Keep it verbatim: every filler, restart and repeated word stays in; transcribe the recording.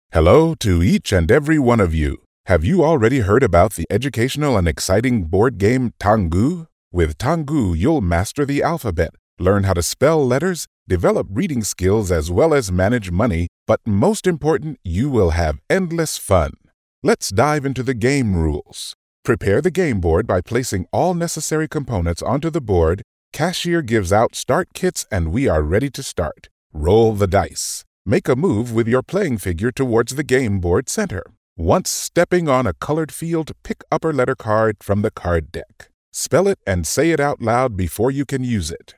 Hello to each and every one of you. Have you already heard about the educational and exciting board game Tangu? With Tangu, you'll master the alphabet, learn how to spell letters, develop reading skills as well as manage money, but most important, you will have endless fun. Let's dive into the game rules. Prepare the game board by placing all necessary components onto the board. Cashier gives out start kits and we are ready to start. Roll the dice. Make a move with your playing figure towards the game board center. Once stepping on a colored field, pick upper letter card from the card deck. Spell it and say it out loud before you can use it.